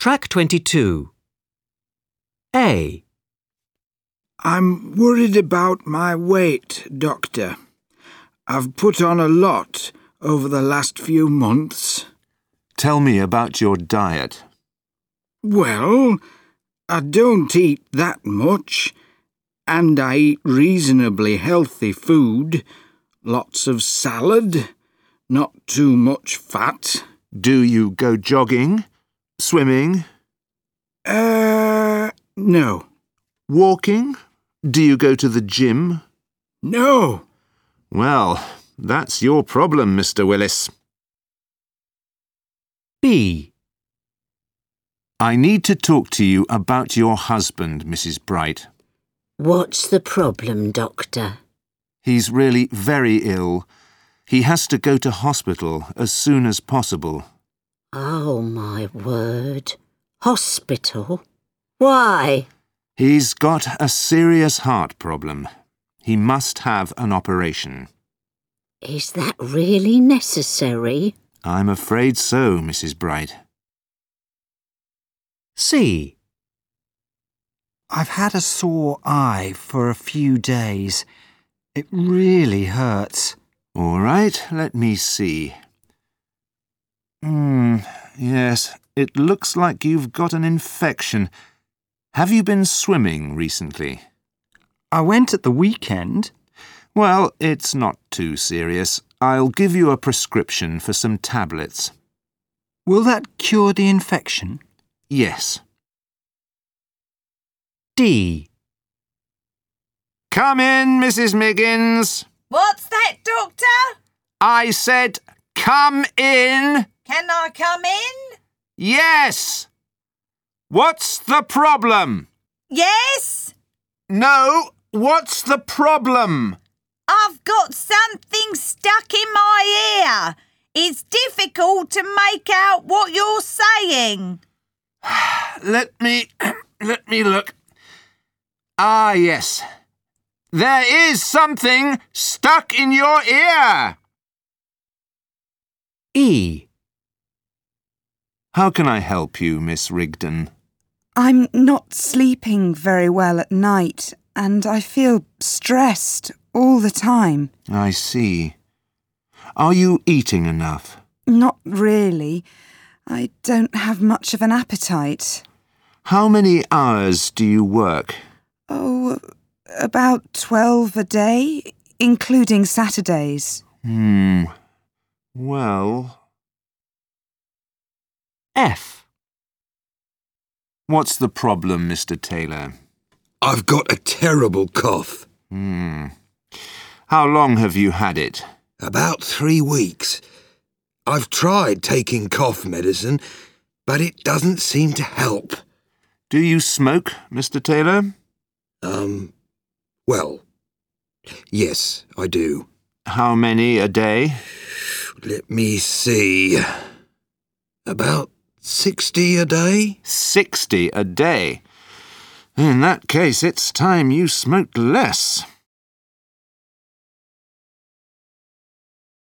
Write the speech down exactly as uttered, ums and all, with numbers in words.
Track twenty-two. A. I'm worried about my weight, Doctor. I've put on a lot over the last few months. Tell me about your diet. Well, I don't eat that much, and I eat reasonably healthy food. Lots of salad, not too much fat. Do you go jogging? Swimming? Uh, no. Walking? Do you go to the gym? No. Well, that's your problem, Mister Willis. B. I need to talk to you about your husband, Missus Bright. What's the problem, Doctor? He's really very ill. He has to go to hospital as soon as possible. Oh, my word. Hospital? Why? He's got a serious heart problem. He must have an operation. Is that really necessary? I'm afraid so, Missus Bright. C. I've had a sore eye for a few days. It really hurts. All right, let me see. Hmm, yes, it looks like you've got an infection. Have you been swimming recently? I went at the weekend. Well, it's not too serious. I'll give you a prescription for some tablets. Will that cure the infection? Yes. D. Come in, Missus Miggins. What's that, Doctor? I said, come in. Can I come in? Yes. What's the problem? Yes? No, what's the problem? I've got something stuck in my ear. It's difficult to make out what you're saying. Let me, let me look. Ah, yes. There is something stuck in your ear. E. How can I help you, Miss Rigdon? I'm not sleeping very well at night, and I feel stressed all the time. I see. Are you eating enough? Not really. I don't have much of an appetite. How many hours do you work? Oh, about twelve a day, including Saturdays. Hmm. Well... F. What's the problem, Mister Taylor? I've got a terrible cough. Hmm. How long have you had it? About three weeks. I've tried taking cough medicine, but it doesn't seem to help. Do you smoke, Mister Taylor? Um, well, yes, I do. How many a day? Let me see. About sixty a day? Sixty a day? In that case, it's time you smoked less.